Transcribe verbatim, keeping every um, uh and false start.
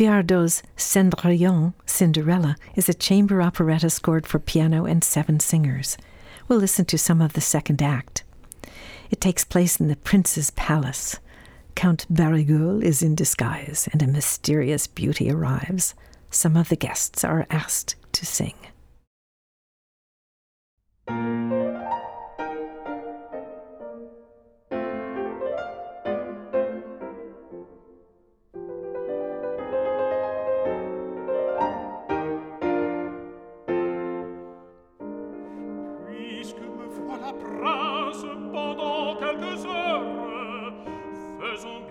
Viardot's Cendrillon, Cinderella, is a chamber operetta scored for piano and seven singers. We'll listen to some of the second act. It takes place in the prince's palace. Count Bariguel is in disguise, and a mysterious beauty arrives. Some of the guests are asked to sing. Puisque me voilà prince pendant quelques heures, faisons